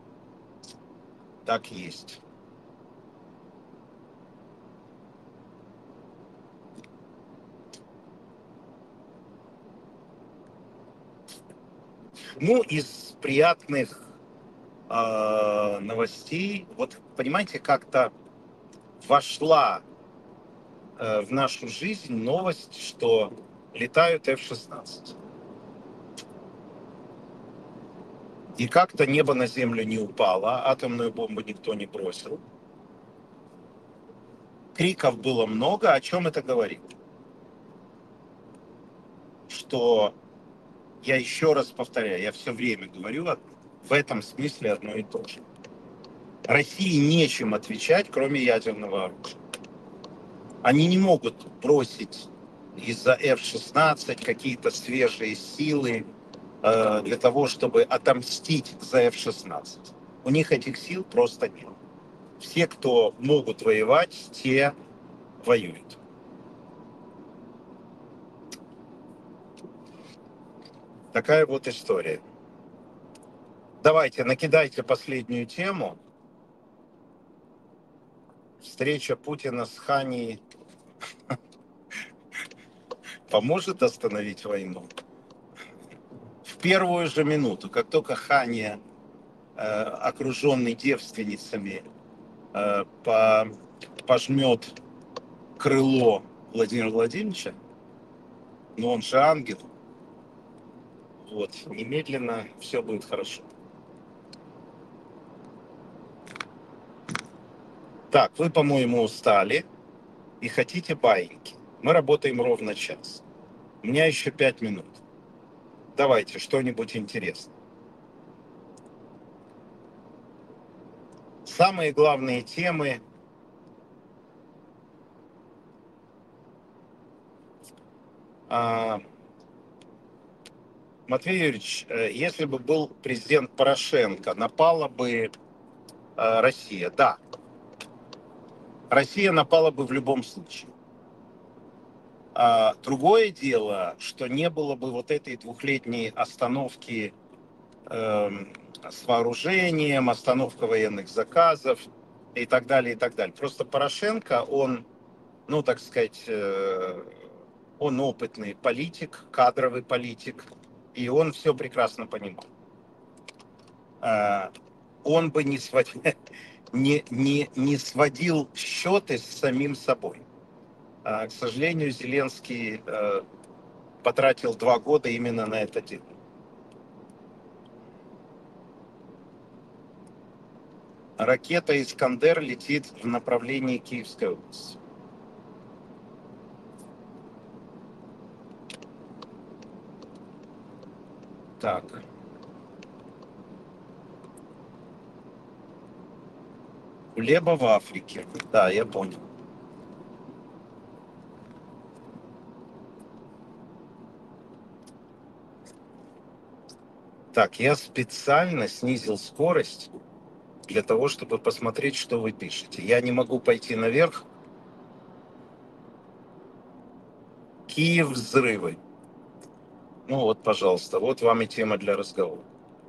так есть. Ну, из приятных э, новостей, вот понимаете, как-то вошла э, в нашу жизнь новость, что летают эф шестнадцать. И как-то небо на землю не упало, атомную бомбу никто не бросил. Криков было много. О чем это говорит? Что, я еще раз повторяю, я все время говорю, в этом смысле одно и то же. России нечем отвечать, кроме ядерного оружия. Они не могут бросить из-за эф шестнадцать какие-то свежие силы э, для того, чтобы отомстить за эф шестнадцать. У них этих сил просто нет. Все, кто могут воевать, те воюют. Такая вот история. Давайте, накидайте последнюю тему. Встреча Путина с Хани поможет остановить войну? В первую же минуту, как только Хания, э, окруженный девственницами, э, по, пожмет крыло Владимира Владимировича, но он же ангел, вот, немедленно все будет хорошо. Так, вы, по-моему, устали и хотите баиньки. Мы работаем ровно час. У меня еще пять минут. Давайте, что-нибудь интересное. Самые главные темы. А, Матвей Юрьевич, если бы был президент Порошенко, напала бы а, Россия? Да. Россия напала бы в любом случае. А, другое дело, что не было бы вот этой двухлетней остановки э, с вооружением, остановка военных заказов и так далее, и так далее. Просто Порошенко, он, ну, так сказать, э, он опытный политик, кадровый политик, и он все прекрасно понимал. Э, он бы не сводил, не, не, не сводил счеты с самим собой. К сожалению, Зеленский э, потратил два года именно на это дело. Ракета «Искандер» летит в направлении Киевской области. Так. Хлеба в Африке. Да, я понял. Так, я специально снизил скорость для того, чтобы посмотреть, что вы пишете. Я не могу пойти наверх. Киев взрывы. Ну вот, пожалуйста, вот вам и тема для разговора.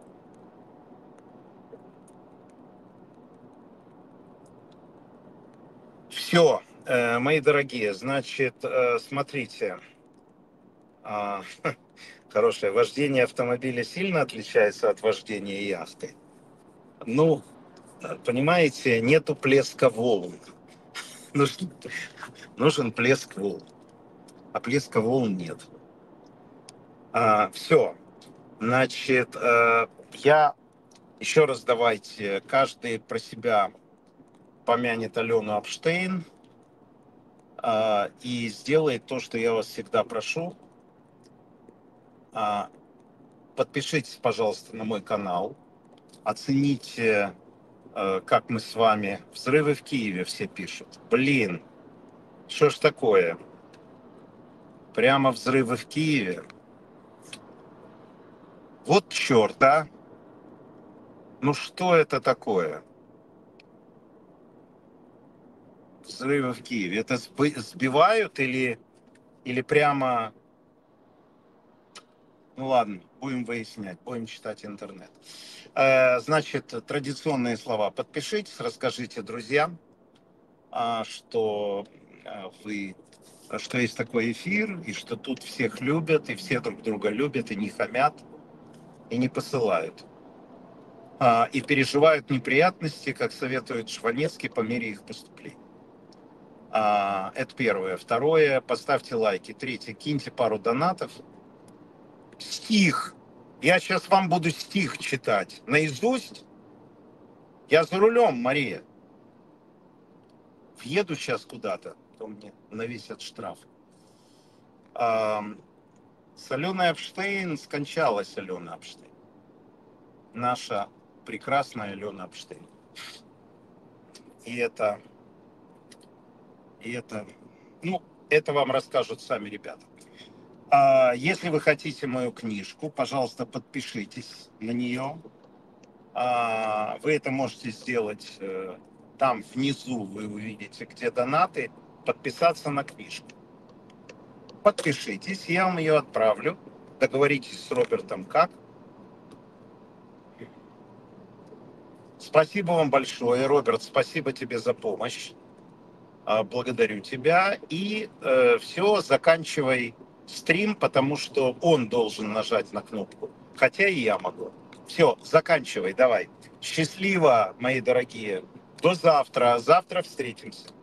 Все, э, мои дорогие, значит, э, смотрите. А, хорошее. Вождение автомобиля сильно отличается от вождения яхты? Ну, понимаете, нету плеска волн. Нужен, нужен плеск волн. А плеска волн нет. А, все. Значит, э, я еще раз давайте, каждый про себя помянет Алену Апштейн э, и сделает то, что я вас всегда прошу. Э, подпишитесь, пожалуйста, на мой канал. Оцените, э, как мы с вами... Взрывы в Киеве все пишут. Блин, что ж такое? Прямо взрывы в Киеве? Вот черт, а! Ну что это такое? Взрывы в Киеве. Это сбивают или, или прямо... Ну ладно, будем выяснять, будем читать интернет. Э, значит, традиционные слова. Подпишитесь, расскажите друзьям, что вы, что есть такой эфир, и что тут всех любят, и все друг друга любят, и не хамят, и не посылают. И переживают неприятности, как советует Жванецкий, по мере их поступления. Это первое. Второе, поставьте лайки. Третье, киньте пару донатов. Стих. Я сейчас вам буду стих читать. Наизусть. Я за рулем, Мария. Въеду сейчас куда-то, то мне навесят штраф. С Аленой Апштейн скончалась Алена Апштейн. Наша прекрасная Алена Апштейн. И это... И это... Ну, это вам расскажут сами ребята. Если вы хотите мою книжку, пожалуйста, подпишитесь на нее. Вы это можете сделать там внизу, вы увидите, где донаты, подписаться на книжку. Подпишитесь, я вам ее отправлю. Договоритесь с Робертом как. Спасибо вам большое, Роберт, спасибо тебе за помощь. А, Благодарю тебя. И э, все, заканчивай стрим, потому что он должен нажать на кнопку. Хотя и я могу. Все, заканчивай, давай. Счастливо, мои дорогие. До завтра. Завтра встретимся.